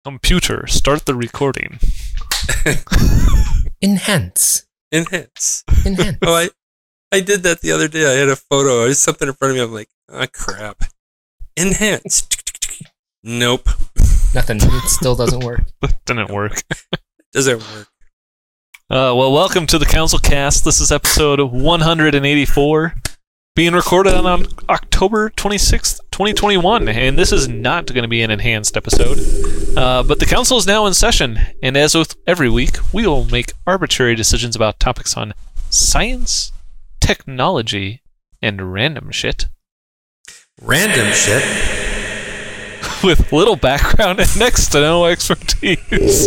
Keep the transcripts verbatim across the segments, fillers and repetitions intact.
Computer, start the recording. Enhance. Enhance. Enhance. Oh, I, I did that the other day. I had a photo. There's something in front of me. I'm like, ah, oh, crap. Enhance. Nope. Nothing. It still doesn't work. Didn't work. Doesn't work. Uh, well, welcome to the Council Cast. This is episode one hundred eighty-four, being recorded on October twenty-sixth, twenty twenty-one, and this is not going to be an enhanced episode. Uh, but the Council is now in session, and as with every week, we will make arbitrary decisions about topics on science, technology, and random shit. Random shit? With little background and next to no expertise.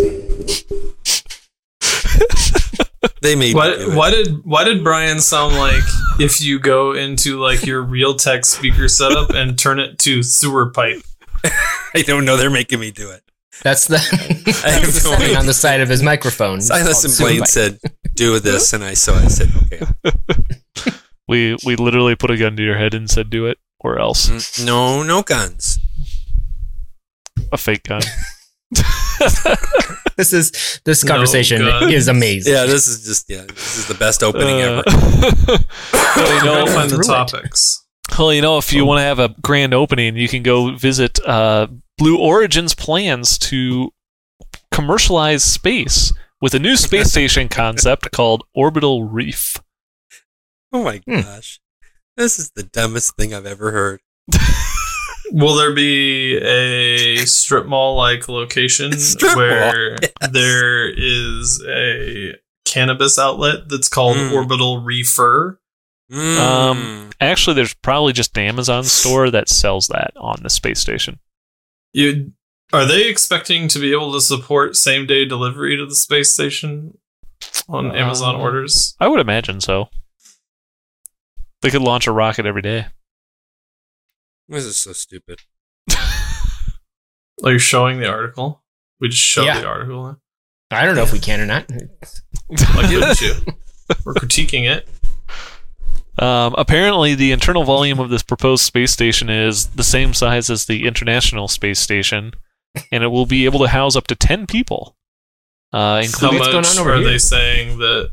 They made what, me do it. why did why did Brian sound like if you go into like your Realtek speaker setup and turn it to sewer pipe? I don't know. They're making me do it. That's the, I have that's the no setting idea. on the side of his microphone. Silas and It's called Blaine super said, do this, and I so I said, okay. We we literally put a gun to your head and said, do it, or else. Mm, No, no guns. A fake gun. bite. This is this No conversation guns. is amazing. Yeah, this is just, yeah, this is the best opening Uh, ever. well, you know, Go find the through it. topics. well, you know, if you want to have a grand opening, you can go visit uh, Blue Origin's plans to commercialize space with a new space station concept called Orbital Reef. Oh my Hmm. gosh. This is the dumbest thing I've ever heard. Will there be a strip mall like location Strip mall, where yes. there is a cannabis outlet that's called Mm. Orbital Reefer? Mm. Um, Actually, there's probably just an Amazon store that sells that on the space station. You are they expecting to be able to support same day delivery to the space station on Amazon Uh, orders? I would imagine so. They could launch a rocket every day. This is so stupid. Are you showing the article? We just showed Yeah. the article. I don't know if we can or not. Why didn't you? We're critiquing it. Um, apparently, the internal volume of this proposed space station is the same size as the International Space Station, and it will be able to house up to ten people. Uh, How including what's much going on over are here? they saying that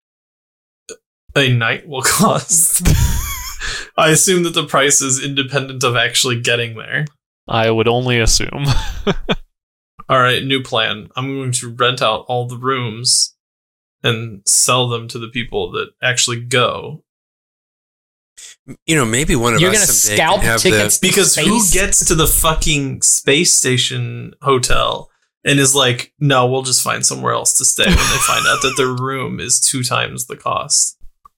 a night will cost? I assume that the price is independent of actually getting there. I would only assume. All right, new plan. I'm going to rent out all the rooms and sell them to the people that actually go. You know, maybe one of You're us gonna someday scalp can have tickets the... Because who Space? gets to the fucking space station hotel and is like, no, we'll just find somewhere else to stay when they find out that their room is two times the cost.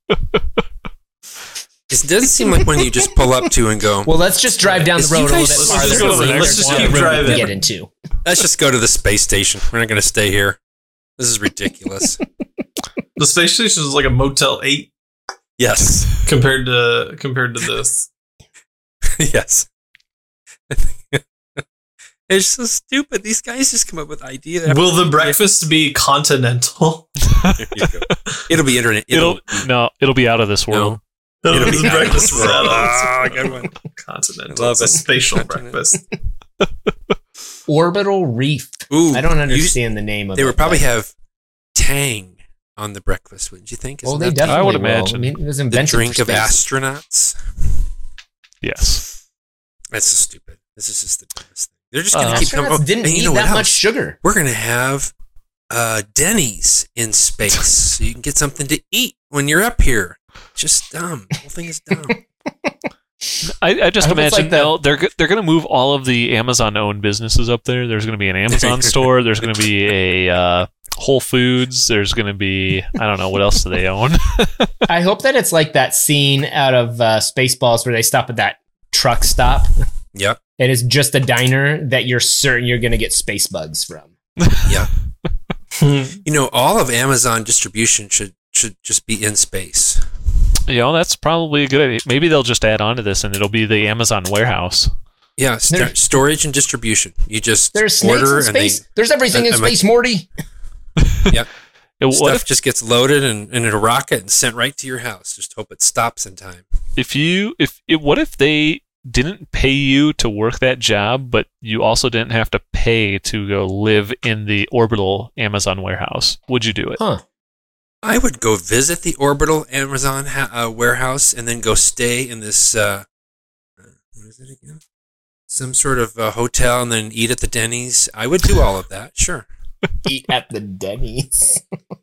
It doesn't seem like one you just pull up to and go, Well, let's just drive down the Is road you a little guys- bit let's farther. just go to the and see next which Let's just one keep room we can driving. get into. let's just go to the space station. We're not going to stay here. This is ridiculous. The space station is like a Motel eight Yes. compared to compared to this. Yes. It's so stupid. These guys just come up with ideas. Will the breakfast be continental? There you go. It'll be internet. It'll no, it'll be out of this world. No. It'll It'll be be breakfast out of this world. Ah, Ah, good one. continental. I love It's a it. spatial Continent. breakfast. Orbital Reef. Ooh, I don't you- understand the name of it. They would probably but- have Tang on the breakfast, wouldn't you think? Well, Isn't they that definitely I would will. imagine. I mean, it was the invented drink for of space. astronauts? Yes. That's so stupid. This is just the dumbest thing. They're just going to Uh, keep coming. Astronauts Oh, didn't and you need know what that much else? sugar. We're going to have uh, Denny's in space, so you can get something to eat when you're up here. Just dumb. The whole thing is dumb. I, I just I hope it's imagine like the- they'll, they're go- they're going to move all of the Amazon-owned businesses up there. There's going to be an Amazon store. There's going to be a uh, Whole Foods. There's going to be, I don't know, what else do they own? I hope that it's like that scene out of uh, Spaceballs where they stop at that truck stop. Yep. It is just a diner that you're certain you're going to get space bugs from. Yeah. You know, all of Amazon distribution should should just be in space. You know, that's probably a good idea. Maybe they'll just add on to this and it'll be the Amazon warehouse. Yeah, st- There- storage and distribution. You just There's snakes order in and they, space. There's everything in I- I might- space, Morty. It- what stuff if, just gets loaded and, and in a rocket and sent right to your house. Just hope it stops in time. if you if it, what if they didn't pay you to work that job, but you also didn't have to pay to go live in the orbital Amazon warehouse, would you do it? Huh. I would go visit the orbital Amazon ha- uh, warehouse and then go stay in this, uh, uh, what is it again? Some sort of uh, hotel and then eat at the Denny's. I would do all of that, sure. Eat at the Denny's.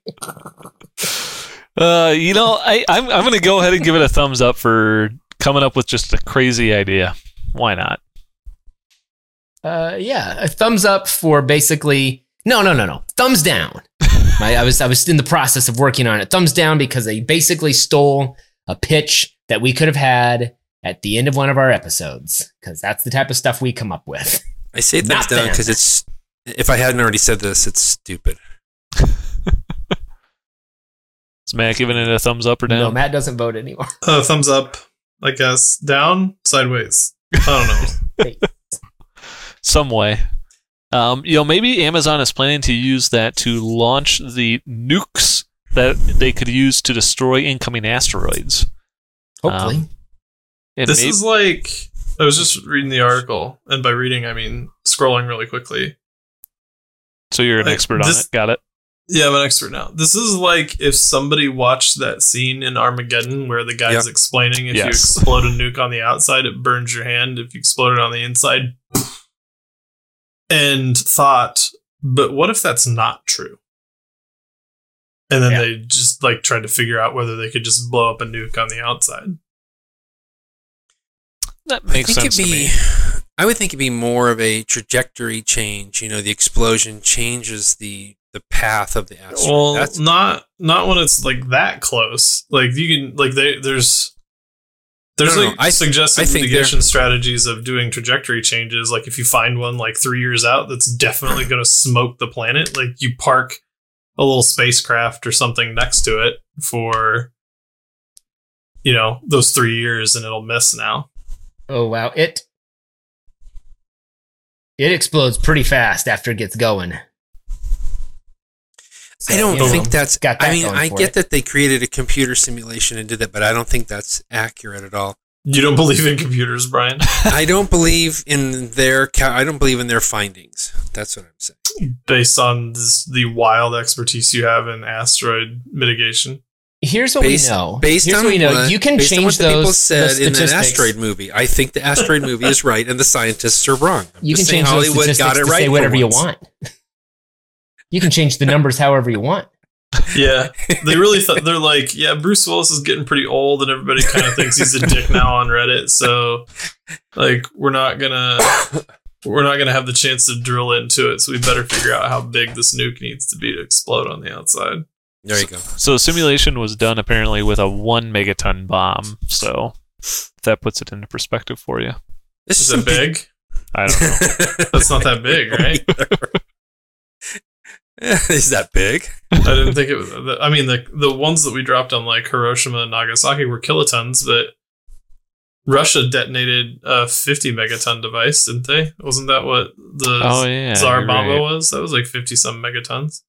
Uh, you know, I, I'm I'm gonna go ahead and give it a thumbs up for coming up with just a crazy idea. Why not? Uh, yeah, a thumbs up for basically. No, no, no, no. Thumbs down. My, I was I was in the process of working on it. Thumbs down because they basically stole a pitch that we could have had at the end of one of our episodes. Because that's the type of stuff we come up with. I say thumbs Not down them. because it's, if I hadn't already said this, it's stupid. Is Matt giving it a thumbs up or down? No, Matt doesn't vote anymore. Uh, thumbs up, I guess. Down, sideways. I don't know. Some way. Um, you know, maybe Amazon is planning to use that to launch the nukes that they could use to destroy incoming asteroids. Hopefully. Um, and This maybe, is like, I was just reading the article, and by reading, I mean scrolling really quickly. so you're an like, expert on this- it. Got it. Yeah, I'm an expert now. This is like if somebody watched that scene in Armageddon where the guy's Yep. explaining if you Yes. explode a nuke on the outside, it burns your hand. If you explode it on the inside, and thought, but what if that's not true? And then Yeah. they just like tried to figure out whether they could just blow up a nuke on the outside. That I makes think sense it'd to be, me. I would think it'd be more of a trajectory change. You know, the explosion changes the the path of the asteroid. Well, That's not not when it's like that close. Like you can like they there's there's No, no, like I- suggested I think mitigation strategies of doing trajectory changes. Like if you find one like three years out that's definitely going to smoke the planet, like you park a little spacecraft or something next to it for you know those three years, and it'll miss now. Oh wow, it it explodes pretty fast after it gets going. So, I don't you know, think that's. got that I mean, going I for get it. that they created a computer simulation and did that, but I don't think that's accurate at all. You don't believe in computers, Brian? I don't believe in their. ca- I don't believe in their findings. That's what I'm saying. Based on this, the wild expertise you have in asteroid mitigation. Here's what Based, we know. based Here's on what we know. what, You can based on change what the people those said the in an statistics. asteroid movie. I think the asteroid movie is right, and the scientists are wrong. I'm You can just saying change those Hollywood statistics got it to right say for whatever you once. want. You can change the numbers however you want. Yeah, they really thought they're like, yeah, Bruce Willis is getting pretty old, and everybody kind of thinks he's a dick now on Reddit. So, like, we're not gonna we're not gonna have the chance to drill into it. So we better figure out how big this nuke needs to be to explode on the outside. There you go. So the simulation was done apparently with a one megaton bomb. So if that puts it into perspective for you. This Is some it big? I don't know. That's not that big, right? Is that big? I didn't think it was. I mean, the the ones that we dropped on like Hiroshima and Nagasaki were kilotons, but Russia detonated a fifty megaton device, didn't they? Wasn't that what the Oh yeah. Tsar you're Bomba right. was? That was like fifty some megatons.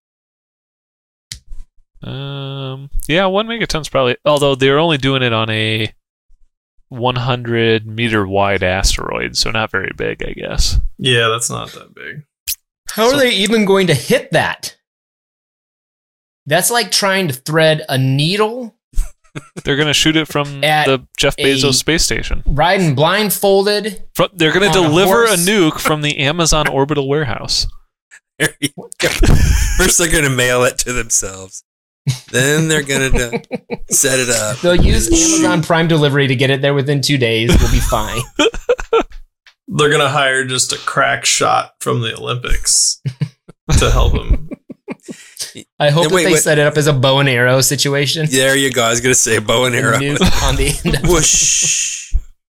Um. Yeah, one megaton's probably. Although they're only doing it on a one hundred meter wide asteroid, so not very big, I guess. Yeah, that's not that big. How So- are they even going to hit that? That's like trying to thread a needle They're gonna shoot it from At the Jeff Bezos a- space station. riding blindfolded. Fro- They're gonna On a deliver a horse. nuke from the Amazon orbital warehouse. There you go. First, they're going to mail it to themselves. Then they're going to set it up. They'll use Amazon Prime delivery to get it there within two days. We'll be fine. They're gonna hire just a crack shot from the Olympics to help them. I hope Yeah, that wait, they wait. set it up as a bow and arrow situation. There you go. I was going to say bow and arrow. Nuke on the end of Whoosh.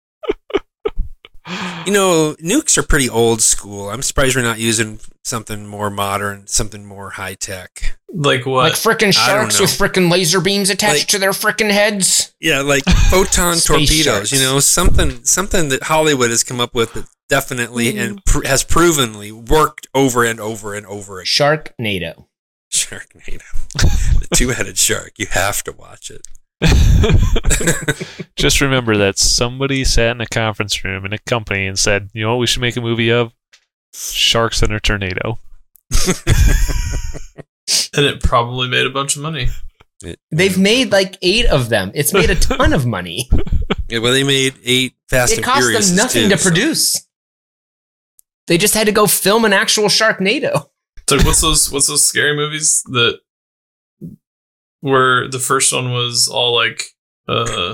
You know, nukes are pretty old school. I'm surprised we're not using something more modern, something more high tech. Like what? Like frickin' I don't sharks know. with frickin' laser beams attached Like- to their frickin' heads. Yeah, like photon Space torpedoes. sharks. You know, something something that Hollywood has come up with that definitely and pr- has provenly worked over and over and over again. Sharknado. Sharknado, the two-headed shark. You have to watch it. Just remember that somebody sat in a conference room in a company and said, you know what we should make a movie of? Sharks in a Tornado. And it probably made a bunch of money. It, They've made like eight of them. It's made a ton of money. yeah, well, they made eight Fast It and cost Furious them nothing too, to so- produce. They just had to go film an actual Sharknado. So what's those what's those scary movies that where the first one was all like uh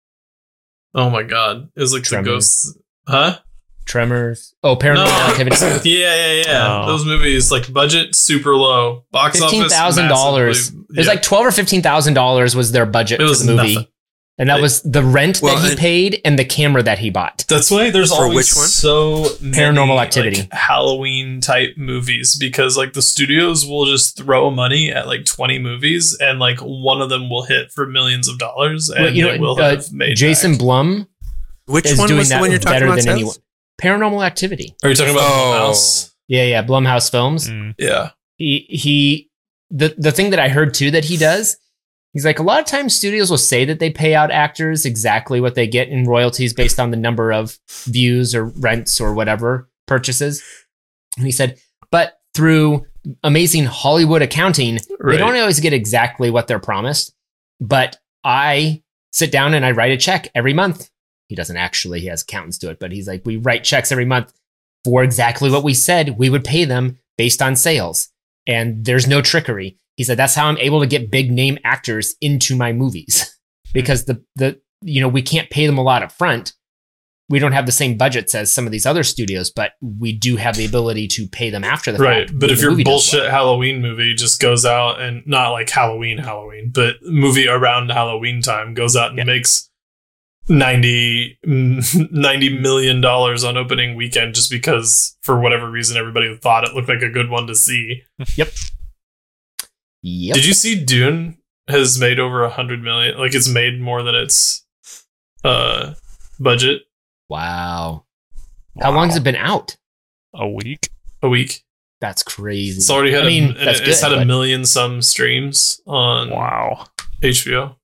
oh my god. It was like Tremors. the ghosts. Huh? Tremors. Oh, Paranormal No. Activity. Yeah, yeah, yeah. Oh. Those movies, like budget super low. Box Fifteen office thousand dollars. massively- It was yeah. like twelve or fifteen thousand dollars was their budget It for was the movie, nothing. and that Like- was the rent Well, that he and- paid and the camera that he bought. That's why there's For always which one? so many, Paranormal Activity. like, Halloween type movies because like the studios will just throw money at like twenty movies and like one of them will hit for millions of dollars and Well, you it know, will uh, have made Jason back. Blum Which is one doing was the that one you're talking better about? than Seth? anyone. Paranormal Activity. Are you talking about Oh. Blumhouse? Yeah, yeah, Blumhouse Films. Mm. Yeah. He he. The the thing that I heard too that he does. He's like, a lot of times studios will say that they pay out actors exactly what they get in royalties based on the number of views or rents or whatever purchases. And he said, but through amazing Hollywood accounting, Right. they don't always get exactly what they're promised. But I sit down and I write a check every month. He doesn't actually, he has accountants do it, but he's like, we write checks every month for exactly what we said we would pay them based on sales. And there's no trickery. He said, that's how I'm able to get big name actors into my movies because the, the, you know, we can't pay them a lot up front. We don't have the same budgets as some of these other studios, but we do have the ability to pay them after the Right. fact. But when if the your movie does bullshit well. Halloween movie just goes out and not like Halloween, Halloween, but movie around Halloween time goes out and Yeah. makes ninety, ninety million dollars on opening weekend just because for whatever reason everybody thought it looked like a good one to see. Yep. Did you see Dune has made over a hundred million? Like it's made more than its uh budget Wow. How long has it been out? A week? a week. That's crazy. It's already had I mean, a, and that's it's good, had a but- million some streams on Wow. H B O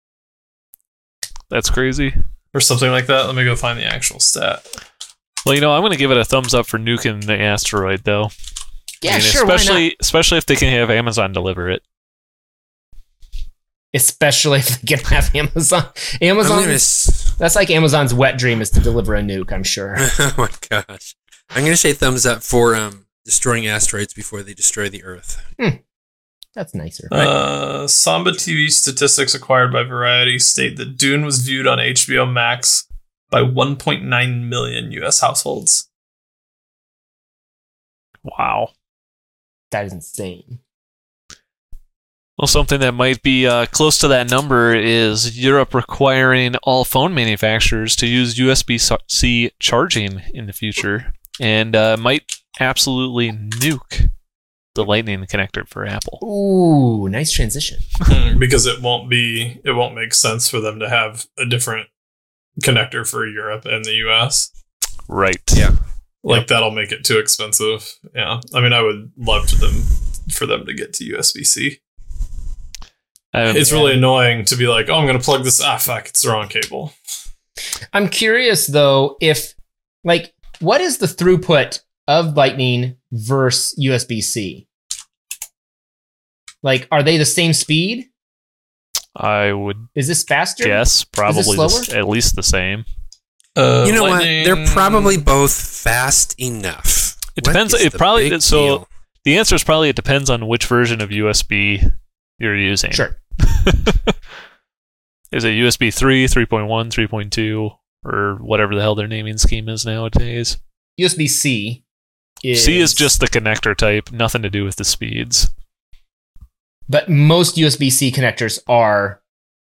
That's crazy. or something like that. Let me go find the actual stat. Well, you know, I'm going to give it a thumbs up for nuking the asteroid, though. Yeah, I mean, sure. Why not? Especially, especially if they can have Amazon deliver it. Especially if they can have Amazon. I'm Amazon. gonna s- That's like Amazon's wet dream is to deliver a nuke, I'm sure. oh my gosh. I'm gonna say thumbs up for um destroying asteroids before they destroy the Earth. That's nicer. Uh, Samba T V statistics acquired by Variety state that Dune was viewed on H B O Max by one point nine million U S households. Wow. That is insane. Well, something that might be uh, close to that number is Europe requiring all phone manufacturers to use U S B C charging in the future, and uh, might absolutely nuke the Lightning connector for Apple. Ooh, nice transition. Because it won't be, it won't make sense for them to have a different connector for Europe and the U S. Right. Yeah. Like that'll make it too expensive. Yeah, I mean, I would love to them for them to get to U S B C. Um, It's really annoying to be like, oh, I'm going to plug this. Ah, fuck, it's the wrong cable. I'm curious though, if like what is the throughput of Lightning versus U S B C? Like, are they the same speed? I would Is this faster? guess probably the s- slower? at least the same. Uh, You know Lightning- what? They're probably both fast enough. It What depends- is it the probably- big so- deal? The answer is probably it depends on which version of U S B you're using. Sure. Is it U S B three, three point one, three point two, or whatever the hell their naming scheme is nowadays? U S B C is C is just the connector type, nothing to do with the speeds. but most U S B C connectors are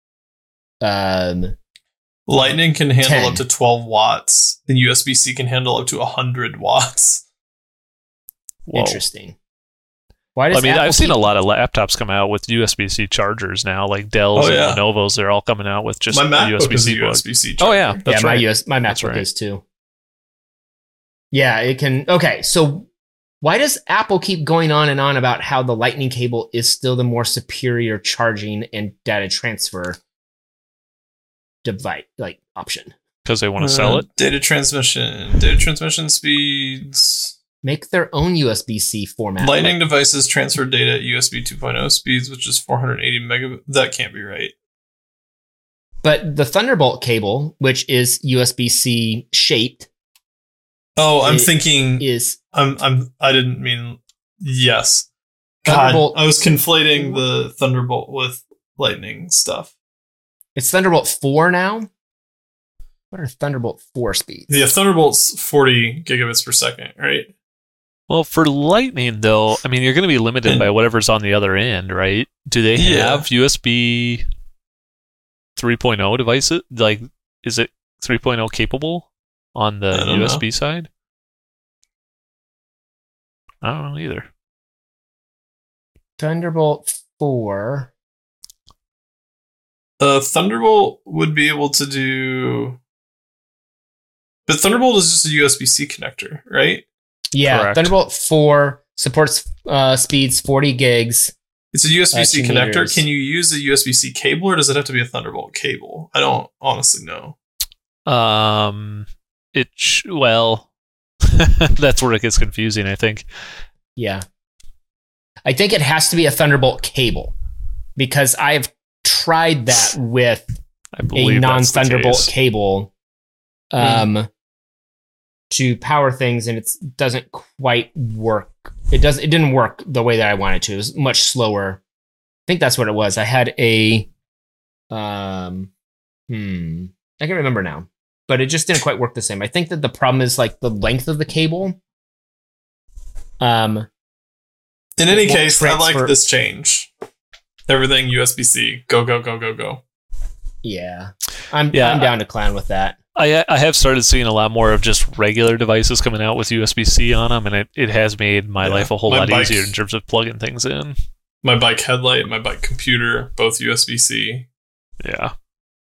um Lightning can handle ten. up to twelve watts, and U S B C can handle up to one hundred watts. Whoa. interesting. Why does I mean, Apple I've seen keep- a lot of laptops come out with U S B C chargers now, like Dells Oh, yeah. and Lenovo's. They're all coming out with just My a MacBook is a U S B C plug. U S B C. Oh yeah, Yeah, that's my right. U S my That's MacBook right. is too. Yeah, it can. Okay, so why does Apple keep going on and on about how the Lightning cable is still the more superior charging and data transfer? device like option. Because they want to sell it. Uh, data transmission, data transmission speeds. Make their own U S B C format. Lightning devices transfer data at U S B two point oh speeds, which is four hundred eighty megabits. That can't be right. But the Thunderbolt cable, which is U S B C shaped, Oh, I'm It thinking. is I'm. I'm. I didn't mean. Yes. God, Thunderbolt. I was conflating the Thunderbolt with Lightning stuff. It's Thunderbolt four now. What are Thunderbolt four speeds? Yeah, Thunderbolt's forty gigabits per second, right? Well, for Lightning, though, I mean, you're going to be limited by whatever's on the other end, right? Do they Yeah. have U S B three point oh devices? Like, is it three point oh capable on I the don't U S B know. side? I don't know either. Thunderbolt four. Uh, Thunderbolt would be able to do, but Thunderbolt is just a U S B C connector, right? Yeah, Correct. Thunderbolt four supports uh, speeds forty gigs. It's a U S B C Uh, two connector. meters. Can you use a U S B C cable, or does it have to be a Thunderbolt cable? I don't honestly know. Um, it sh- well, that's where it gets confusing, I think. Yeah. I think it has to be a Thunderbolt cable because I've tried that with I a believe that's the non-Thunderbolt case. cable um, to power things, and it doesn't quite work. It does. It didn't work the way that I wanted to. It was much slower. I think that's what it was. I had a, um, hmm, I can't remember now, but it just didn't quite work the same. I think that the problem is like the length of the cable. Um, In any It won't case, I like transfer- this change. Everything U S B C. Go, go, go, go, go. yeah, I'm Yeah. I'm down to clown with that. I I have started seeing a lot more of just regular devices coming out with U S B C on them, and it, it has made my Yeah. life a whole My lot bike- easier in terms of plugging things in. My bike headlight, my bike computer, both U S B C. Yeah.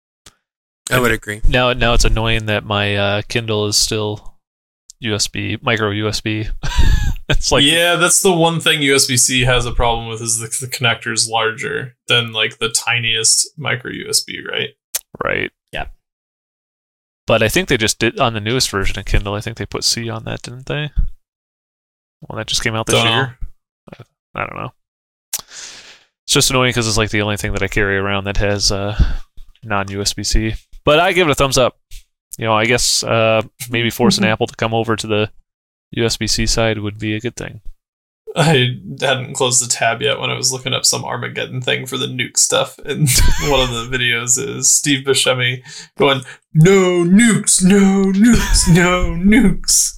I would agree. Now now it's annoying that my uh, Kindle is still U S B, micro U S B. It's like yeah, that's the one thing U S B C has a problem with is the, the connector's larger than like the tiniest micro U S B, right? right. Yeah. But I think they just did on the newest version of Kindle. I think they put C on that, didn't they? Well, that just came out this Don't know. year. I don't know. It's just annoying because it's like the only thing that I carry around that has uh, non U S B C. But I give it a thumbs up. You know, I guess uh, maybe forcing Apple to come over to the U S B C side would be a good thing. I hadn't closed the tab yet when I was looking up some Armageddon thing for the nuke stuff, and one of the videos is Steve Buscemi going, "No nukes, no nukes, no nukes."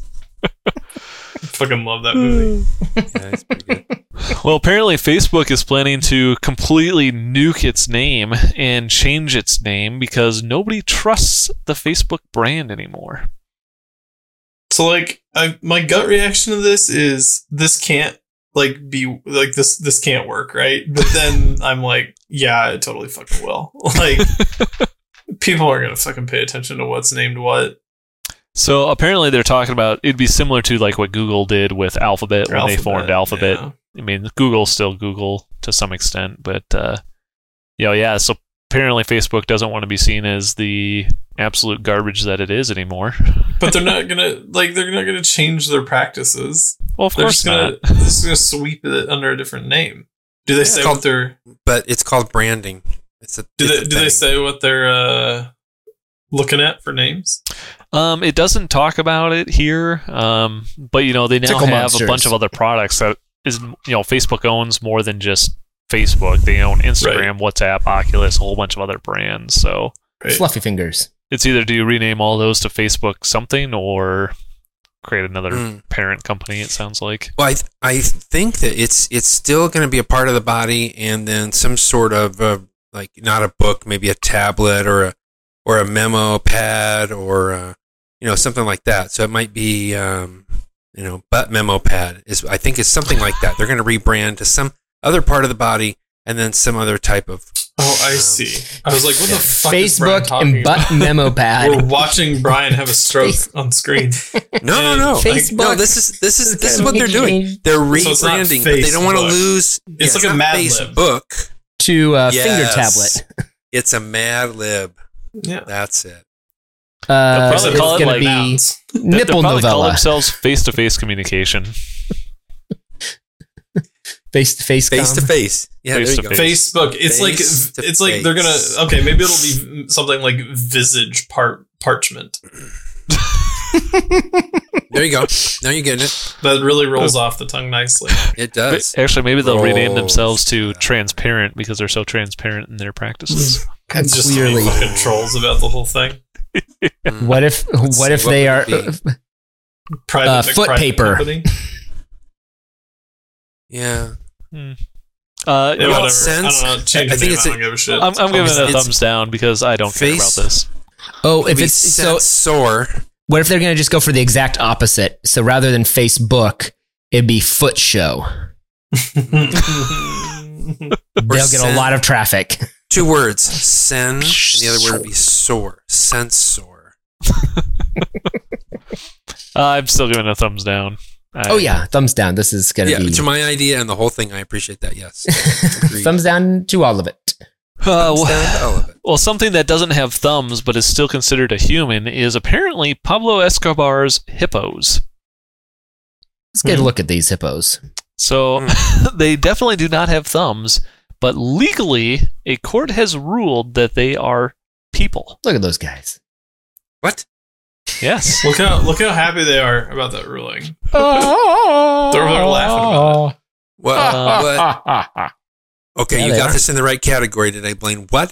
I fucking love that movie. Yeah, that's pretty good. Well, apparently Facebook is planning to completely nuke its name and change its name because nobody trusts the Facebook brand anymore. So, like, I, my gut reaction to this is this can't like be like this. This can't work, right? But then I'm like, yeah, it totally fucking will. Like, people are gonna fucking pay attention to what's named what. So apparently they're talking about it'd be similar to like what Google did with Alphabet when they formed Alphabet. yeah. I mean, Google's still Google to some extent, but uh, you know, yeah. So apparently Facebook doesn't want to be seen as the absolute garbage that it is anymore. But they're not gonna like they're not gonna change their practices. Well, of They're course just gonna not. they're just gonna sweep it under a different name. Do they Yeah, say it's what called- they're But it's called branding. It's a. do it's they a do they thing. say what they're uh, looking at for names? Um, it doesn't talk about it here, um, but you know they now Tickle have Monsters. a bunch of other products that is you know Facebook owns more than just Facebook. They own Instagram, WhatsApp, Oculus, a whole bunch of other brands. So Right. Fluffy fingers. it's either do you rename all those to Facebook something or create another Mm. parent company. It sounds like. Well, I th- I think that it's it's still going to be a part of the body, and then some sort of uh, like not a book, maybe a tablet or a or a memo pad or uh, you know something like that. So it might be um, you know, but memo pad is I think it's something like that. They're going to rebrand to some other part of the body, and then some other type of. Oh, I um, see. I was like, what the fuck is Brian Facebook talking and butt about? memo We're pad. watching Brian have a stroke Face- on screen. No, no, no. Facebook. No, this is this is this is what they're doing. They're So it's not rebranding, but they don't want to Facebook. lose. It's like a not Mad Lib. Facebook. To uh, Yes. finger tablet. It's a Mad Lib. Yeah. That's it. Uh, probably it's call it gonna like be nouns. nipple They'll probably call novella. themselves face-to-face communication. Face to face. Face to face. Yeah, Face there to you go. face. Facebook. It's like Face to it's like they're gonna face. okay. Maybe it'll be something like visage part parchment. There you go. Now you're getting it. That really rolls off the tongue nicely. It does. Actually, maybe they'll rename Rolls. themselves to transparent because they're so transparent in their practices. Just to Clearly. be fucking trolls about the whole thing. What if? Let's what see, if what they would are? it be? Private Uh, Vic foot private paper. company. Yeah. Uh, Yeah, you know, whatever. sense. I don't know. Change I the think name. it's I a- don't give a shit. I'm, I'm giving it a It's- thumbs down because I don't care about face- this. Oh, if Maybe it's so, sore. what if they're going to just go for the exact opposite? So rather than Facebook, it'd be foot show. They'll get a send. lot of traffic. Two words. Sen. And the other word would be sore. Sensor. Uh, I'm still giving it a thumbs down. I, Oh yeah, thumbs down. This is going Yeah, to be to my idea and the whole thing, I appreciate that. Yes. Agreed. thumbs down to all of it. Uh, Thumbs well, down to all of it. well, something that doesn't have thumbs but is still considered a human is apparently Pablo Escobar's hippos. Let's get a look at these hippos. So they definitely do not have thumbs, but legally, a court has ruled that they are people. Look at those guys. What? Yes. Look how look how happy they are about that ruling. Oh, They're, they're laughing about What? Uh, what? Okay, Yeah, you they got are. this in the right category today, Blaine. What?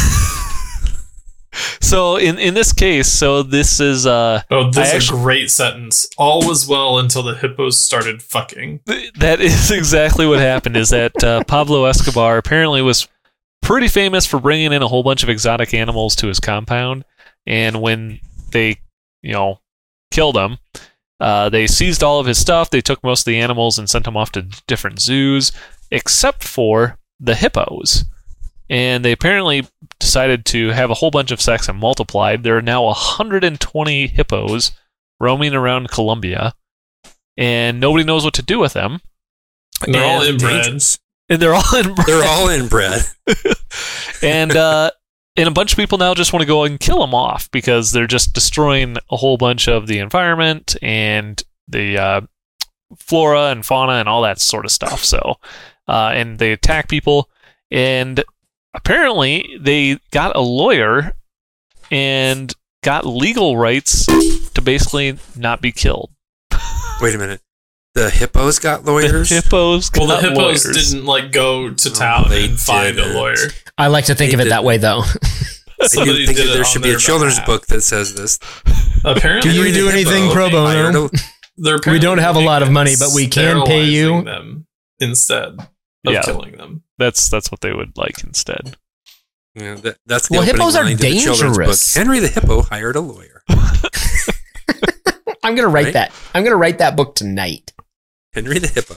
So in, in this case, so this is uh Oh, this I is a great sentence. All was well until the hippos started fucking. th- that is exactly what happened. Is that uh, Pablo Escobar apparently was pretty famous for bringing in a whole bunch of exotic animals to his compound, and when they you know killed him, uh, they seized all of his stuff. They took most of the animals and sent them off to different zoos, except for the hippos. And they apparently decided to have a whole bunch of sex and multiplied. There are now one hundred twenty hippos roaming around Colombia, and nobody knows what to do with them. And they're all And inbred. dangerous. And they're all inbred. They're all inbred. and uh, and a bunch of people now just want to go and kill them off because they're just destroying a whole bunch of the environment and the uh, flora and fauna and all that sort of stuff. So, uh, and they attack people, and apparently they got a lawyer and got legal rights to basically not be killed. Wait a minute. The hippos got lawyers? The hippos Well, the got hippos lawyers. didn't like go to Oh, town they and find didn't. a lawyer. I like to think They of it that didn't. way, though. I Somebody do think did that it there on should be their a children's behalf. book that says this. Apparently, Do you Henry do the anything hippo pro bono? hired a- they're We don't have a lot of money, apparently but we can pay you. sterilizing them instead of Yeah. killing them. That's that's what they would like instead. Yeah, that, that's the Well, opening hippos are line to the children's dangerous. book. Henry the hippo hired a lawyer. I'm gonna write Right? that. I'm gonna write that book tonight. Henry the hippo.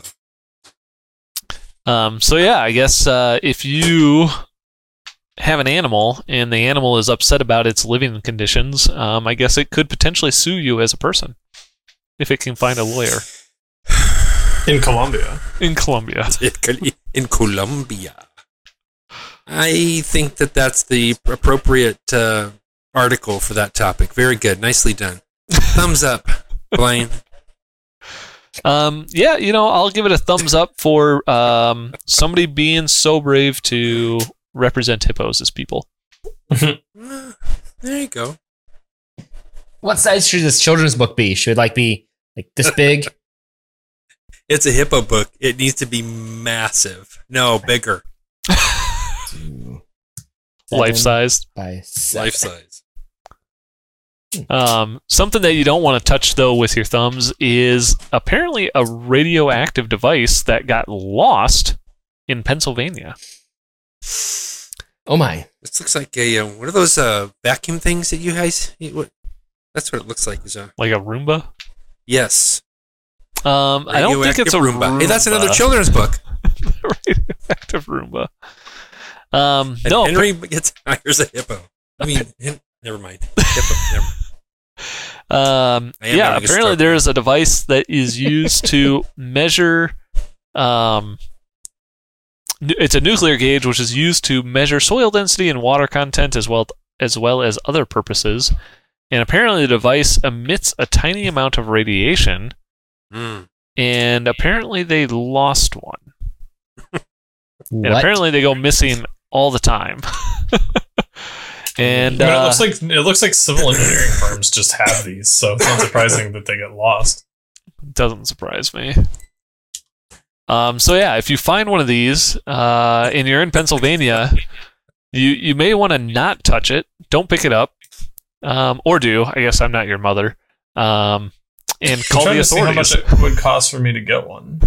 Um, so yeah, I guess uh, if you have an animal and the animal is upset about its living conditions, um, I guess it could potentially sue you as a person if it can find a lawyer In Colombia. in Colombia. In Colombia. I think that that's the appropriate uh, article for that topic. Very good. Nicely done. Thumbs up, Blaine. Um, yeah, you know, I'll give it a thumbs up for um, somebody being so brave to represent hippos as people. There you go. What size should this children's book be? Should it like be like this big? It's a hippo book. It needs to be massive. No, bigger. Life sized. by seven. Life size. Um, something that you don't want to touch though with your thumbs is apparently a radioactive device that got lost in Pennsylvania. Oh my! This looks like a, uh, what are those uh, vacuum things that you guys, you- what? That's what it looks like. Is a, Like a Roomba? yes. Um, I don't think it's a Radioactive Roomba. Hey, that's another children's book. radioactive Roomba. Um, And no, Henry gets hires a hippo. I mean, Hen- never mind. Hippo. Never mind. Um, I am yeah, having a apparently stroke. there is a device that is used to measure. Um, nu- it's a nuclear gauge which is used to measure soil density and water content, as well as well as other purposes. And apparently the device emits a tiny amount of radiation, Mm. and apparently they lost one. And What? apparently they go missing all the time. And I mean, it uh, looks like it looks like civil engineering firms just have these, so it's not surprising that they get lost. doesn't surprise me. Um, so yeah, if you find one of these uh, and you're in Pennsylvania, you you may want to not touch it. Don't pick it up, um, or do. I guess I'm not your mother. Um, and I'm call trying the to see how much authorities. it would cost for me to get one.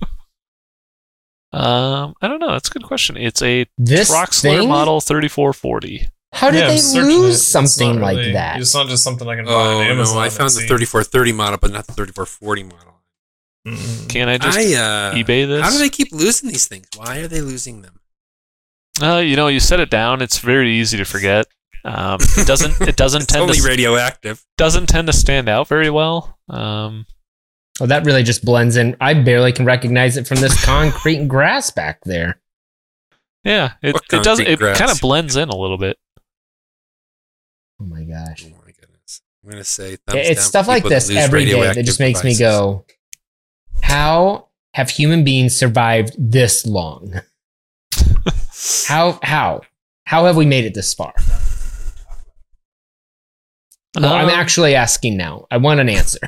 Um, I don't know. That's a good question. It's a This Troxler thing? model thirty-four forty. How did Yeah, I'm they searching lose it. It's something not like really- that? It's not just something I can buy Oh on Amazon. no, I found and the see. thirty-four thirty model, but not the thirty-four forty model. Mm. Can I just I uh, eBay this? How do they keep losing these things? Why are they losing them? Uh, you know, you set it down. It's very easy to forget. Um, it doesn't. It doesn't It's tend only to radioactive. doesn't tend to stand out very well. Um, Oh, that really just blends in. I barely can recognize it from this concrete and grass back there. yeah, it What it does. concrete It grass? kind of blends in a little bit. Oh my gosh. Oh my goodness! I'm gonna say thumbs It's down stuff for like people that this lose every day that radioactive just makes me devices. go, how have human beings survived this long? How, how, how have we made it this far? No, I'm Um, actually asking now. I want an answer.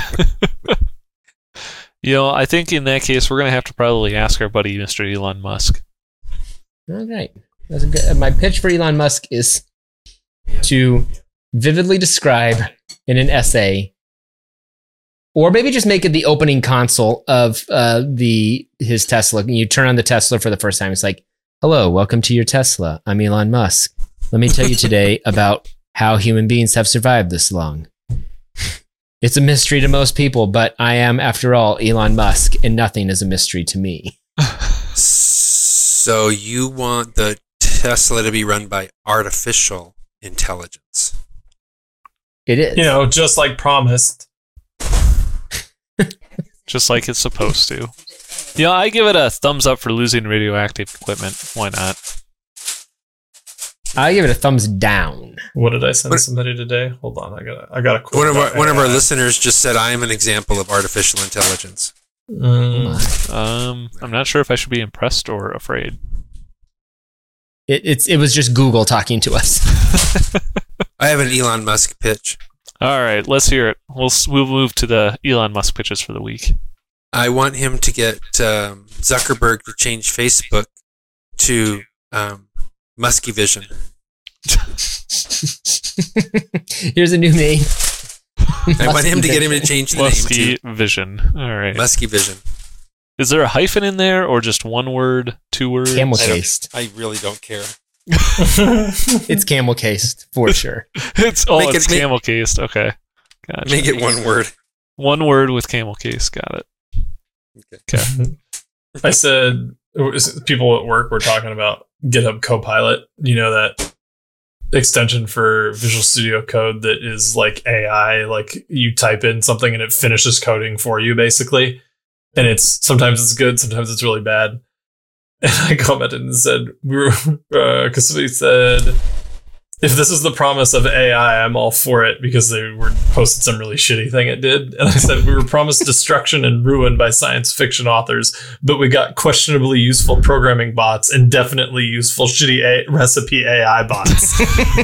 You know, I think in that case, we're gonna have to probably ask our buddy Mister Elon Musk. All right. That's a good, my pitch for Elon Musk is to vividly describe in an essay, or maybe just make it the opening console of uh, the his Tesla. You turn on the Tesla for the first time. It's like, hello, welcome to your Tesla. I'm Elon Musk. Let me tell you today about how human beings have survived this long. It's a mystery to most people, but I am, after all, Elon Musk, and nothing is a mystery to me. So you want the Tesla to be run by artificial intelligence? It is. You know, just like promised. Just like it's supposed to. You know, I give it a thumbs up for losing radioactive equipment. Why not? I give it a thumbs down. What did I send What- somebody today? Hold on, I got I got a quote. One of our about one of our A I. listeners just said, "I am an example of artificial intelligence." Mm. Um, I'm not sure if I should be impressed or afraid. It, it's it was just Google talking to us. I have an Elon Musk pitch. All right, let's hear it. We'll s- we'll move to the Elon Musk pitches for the week. I want him to get um, Zuckerberg to change Facebook to um, Musky Vision. Here's a new name. I want him to get him to change the name Musky to Vision. All right. Musky Vision. Is there a hyphen in there, or just one word, two words? Camel I don't- cased. I really don't care. It's camel cased for sure. It's oh, Make it's it- make- camel cased. Okay, gotcha. Make it one word. One word with camel case. Got it. I said it was- people at work were talking about GitHub Copilot. You know that extension for Visual Studio Code that is like A I, like you type in something and it finishes coding for you basically. And it's sometimes it's good, sometimes it's really bad. And I commented and said, we were, because somebody said, if this is the promise of A I, I'm all for it because they were posted some really shitty thing it did. And I said, we were promised destruction and ruin by science fiction authors, but we got questionably useful programming bots and definitely useful shitty a- recipe A I bots.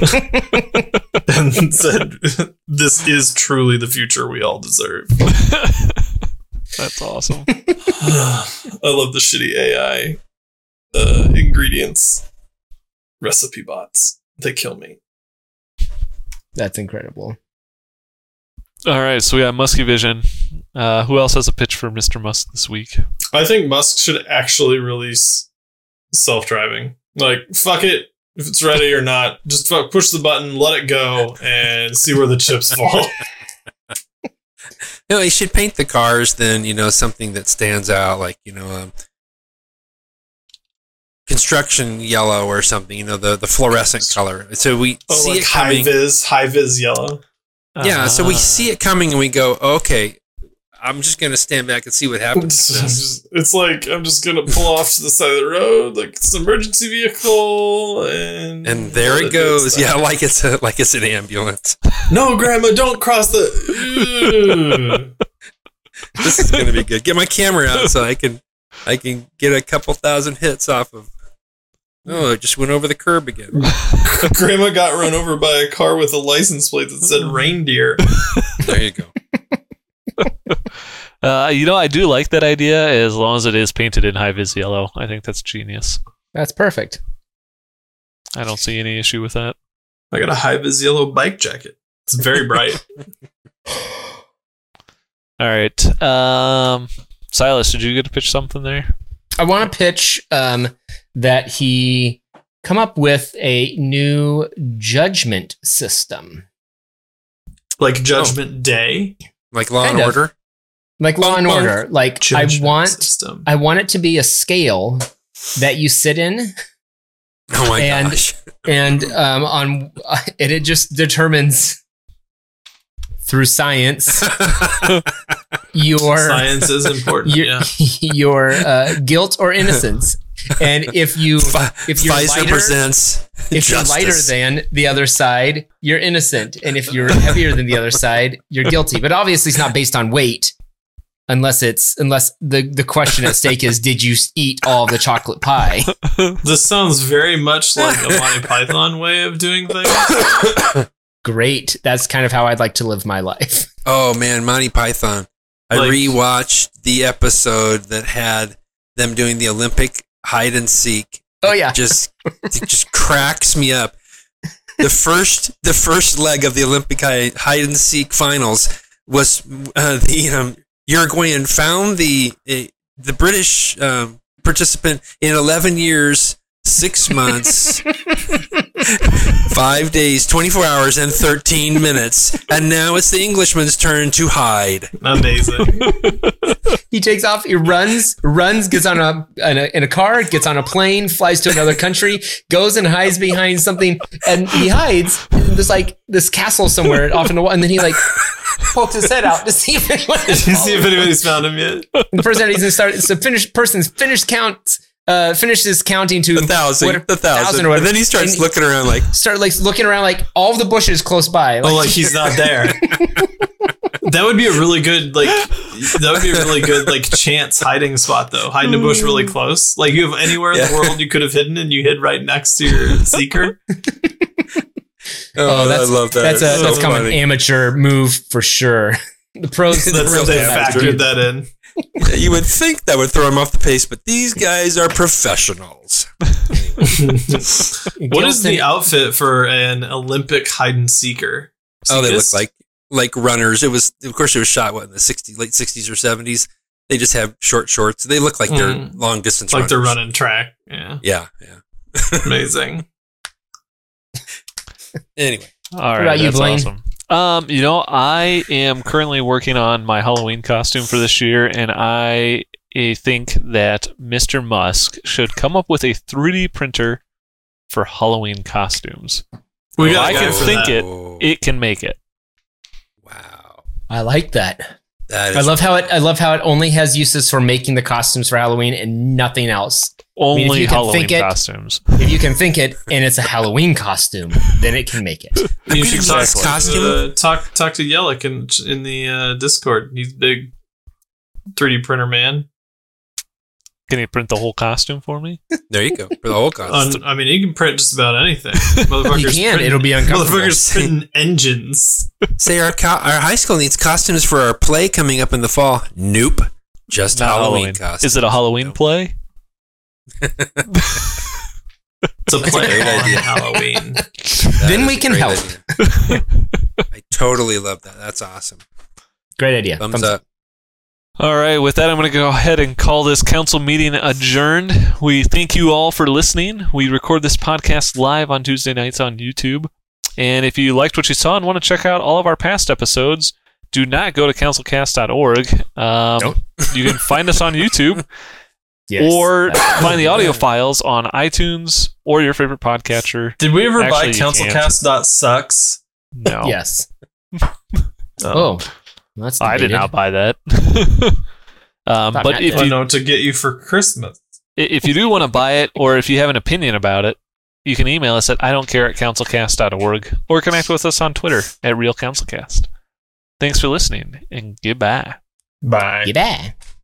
And said, this is truly the future we all deserve. That's awesome. I love the shitty A I uh, ingredients. Recipe bots. They kill me. That's incredible. All right, so we got Musky Vision. Uh, who else has a pitch for Mister Musk this week? I think Musk should actually release self-driving. Like, fuck it. If it's ready or not, just fuck, push the button, let it go, and see where the chips fall. No, he should paint the cars then, you know, something that stands out, like, you know, um, construction yellow or something, you know, the, the fluorescent color. So we Oh, see like it coming. high vis, high vis yellow. Yeah, so we Ah. see it coming and we go, okay, I'm just gonna stand back and see what happens. to this. It's like I'm just gonna pull off to the side of the road, like it's an emergency vehicle, and And there it goes. Yeah, like it's a like it's an ambulance. No, Grandma, don't cross the. This is gonna be good. Get my camera out so I can I can get a couple thousand hits off of. Oh, it just went over the curb again. Grandma got run over by a car with a license plate that said reindeer. There you go. Uh, you know, I do like that idea as long as it is painted in high vis yellow. I think that's genius. That's perfect. I don't see any issue with that. I got a high vis yellow bike jacket. It's very bright. All right. Um, Silas, did you get to pitch something there? I want to pitch um, that he come up with a new judgment system. Like Judgment Day. Like Law Kind and of. Order. Like Law and Bunk, bunk. Order. Like Judgment I want system. I want it to be a scale that you sit in Oh my And- gosh. and um, on and it just determines through science your Science is important. your, Yeah. your uh, guilt or innocence. And if you if you're Pfizer lighter, presents if you're lighter justice. than the other side, you're innocent. And if you're heavier than the other side, you're guilty. But obviously it's not based on weight unless it's unless the, the question at stake is did you eat all of the chocolate pie? This sounds very much like a Monty Python way of doing things. Great. That's kind of how I'd like to live my life. Oh man, Monty Python. I Like- rewatched the episode that had them doing the Olympic hide and seek. Oh yeah. Just it just cracks me up. The first the first leg of the Olympic hide, hide and seek finals was uh, the um, Uruguayan found the uh, the British um, participant in eleven years, six months, five days, twenty-four hours, and thirteen minutes. And now it's the Englishman's turn to hide. Amazing. He takes off, he runs, runs, gets on a in, a in a car, gets on a plane, flies to another country, goes and hides behind something, and he hides in this like this castle somewhere off in the wall, and then he like pokes his head out to see if anyone Did you see if anybody's found him yet? the person that he's gonna start it's a finished person's finished count uh finishes counting to The thousand, what- the thousand. or whatever. And then he starts And looking around like, start like looking around like all of the bushes close by. Oh, like he's not there. That would be a really good like. That would be a really good like chance hiding spot though. Hide in a bush really close. Like you have anywhere in Yeah. the world you could have hidden, and you hid right next to your seeker. oh, that's- I love that. That's a It's that's so kind of an funny. amateur move for sure. The pros, the That's pros they have that. factored that in. You would think that would throw him off the pace, but these guys are professionals. What is the Guilt outfit for an Olympic hide and seeker? Oh, they look Seekist? like like runners. It was, of course, it was shot what in the sixties, late sixties or seventies. They just have short shorts. They look like they're Mm. long distance. like they're runners. running track. Yeah, Yeah, yeah. amazing. Anyway, All right, about you, that's Blaine? awesome. Um, you know, I am currently working on my Halloween costume for this year, and I eh, think that Mister Musk should come up with a three D printer for Halloween costumes. We If got I a guy can for think that. it, Oh, it can make it. wow, I like that. that is I love how it. I love how it only has uses for making the costumes for Halloween and nothing else. Only mean, if you can Halloween think it- costumes. If you can think it and it's a Halloween costume, then it can make it. You should talk, Exactly. Costume? uh, talk talk to Yellick in in the uh, Discord. He's big three D printer man. Can you print the whole costume for me? There you go for the whole costume. On, I mean, he can print just about anything. Motherfuckers You can. printing- It'll be uncomfortable. Motherfuckers printing engines. Say our co- our high school needs costumes for our play coming up in the fall. Nope, just Not Halloween, costumes. Is it a Halloween Nope. play? It's a play great on idea. Halloween. That Then is we a can great help. idea. I totally love that. That's awesome. Great idea. Thumbs, Thumbs up. All right, with that, I'm going to go ahead and call this council meeting adjourned. We thank you all for listening. We record this podcast live on Tuesday nights on YouTube. And if you liked what you saw and want to check out all of our past episodes, do not go to council cast dot org. Um, Nope. You can find us on YouTube Yes. or find the audio files on iTunes or your favorite podcatcher. Did we ever Actually, buy you councilcast dot sucks? No. Yes. Oh. Oh. Well, that's I did debated. not buy that. um, Thought but Matt if did. I you know to get you for Christmas. if you do want to buy it, or if you have an opinion about it, you can email us at I don't care at councilcast dot org or connect with us on Twitter at Real Councilcast. Thanks for listening, and goodbye. Bye. Goodbye.